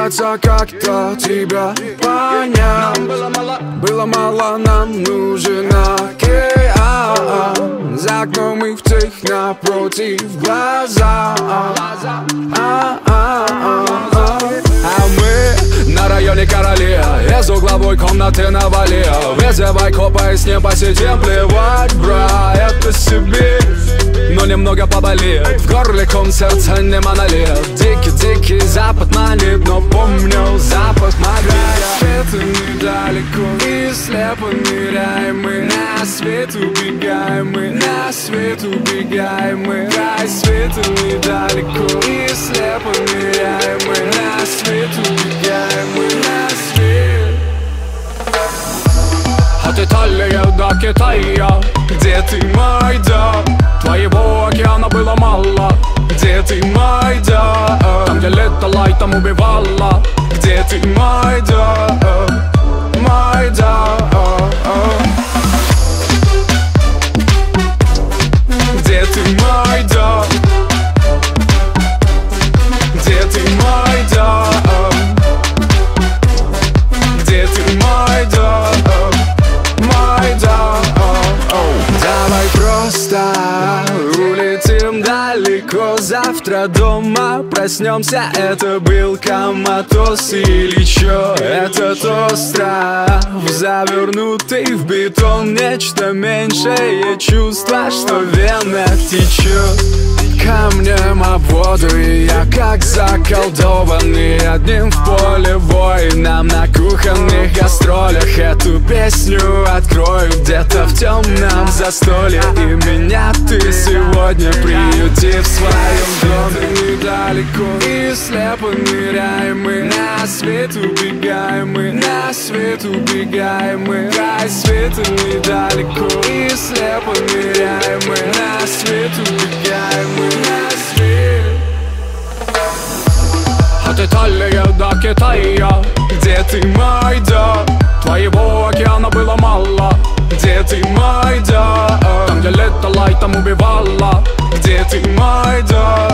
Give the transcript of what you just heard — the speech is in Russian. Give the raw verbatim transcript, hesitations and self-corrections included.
пытаться как-то тебя понять. Было мало, было мало, нам нужен океан. За окном и в цех напротив глаза. А мы на районе Короли, из угловой комнаты навали. Вызывай копа и с ним посидим. Плевать, бра, это себе, но немного поболит. В горле ком, сердце не монолит. Дикий-дикий запад манит, но помню запах магнит. Рассветы недалеко и слепо ныряем мы. На свет убегаем мы, на свет убегаем мы. Рассветы недалеко и слепо ныряем мы. На свет убегаем мы, на свет. От Италии до Китая, где ты, мой дом? Твоего океана было мало. Где ты, мой дом? Там, где летала и там убивала. Где ты, мой дом? Мой дом. Где ты, мой дом? Где ты, мой дом? Где ты, мой дом? Мой дом. Давай просто улетим далеко. Завтра дома проснемся. Это был коматоз или чё? Этот остров, завернутый в бетон. Нечто меньшее чувство, что в венах течет. Камнем об воду, и я как заколдованный. Одним в поле воинам на кухонных гастролях. Эту песню открою где-то в темном застолье. И меня ты сегодня приюти в своем доме. Недалеко и слепо ныряем мы. На свет убегаем мы, на свет убегаем мы. Край света недалеко и слепо ныряем мы. На свет убегаем мы, на свет. От Италии до Китая, где ты, мой дом? Твоего океана было мало. Где ты, мой дом? Там, где летала и там убивала. Где ты, мой дом?